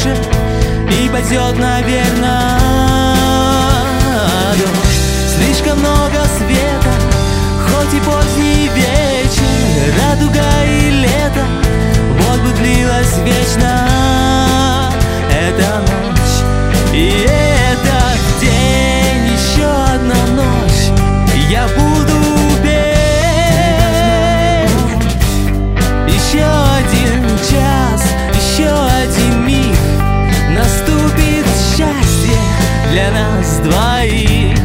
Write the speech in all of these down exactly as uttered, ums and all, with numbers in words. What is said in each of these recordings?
дальше и пойдет, наверное, дождь. Слишком много света, хоть и поздний вечер, радуга и лето, вот бы длилась вечно эта ночь. И этот день, еще одна ночь, я буду петь. Еще один час, еще один миг, наступит счастье для нас двоих.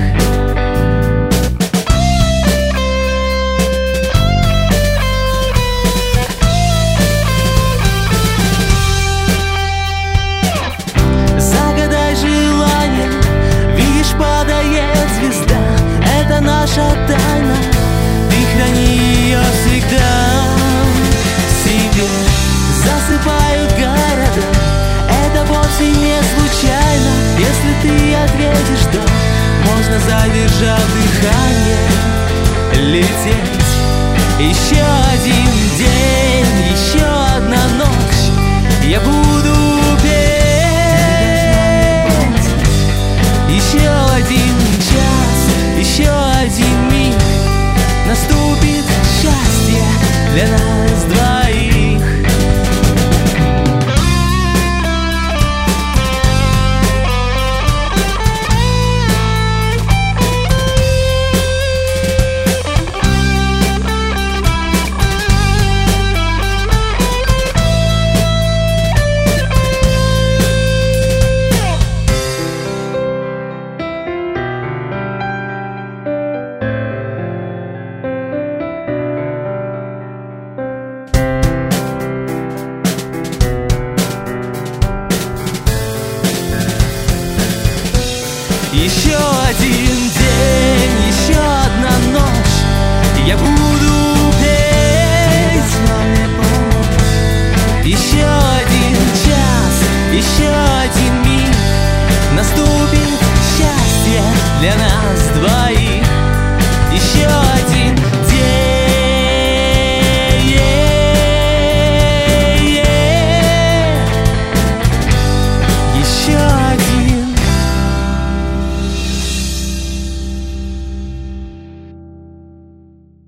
Загадай желание, видишь, падает звезда, это наша тайна, ты храни ее всегда в себе. Засыпают города, это вовсе не случайно. Если ты ответишь «да», можно, задержав дыхание, лететь. Еще один день, еще одна ночь, я буду петь. Еще один час, еще один миг, наступит счастье для нас двоих. Еще один день, еще одна ночь, я буду петь. Еще один час, еще один миг, наступит счастье для нас двоих.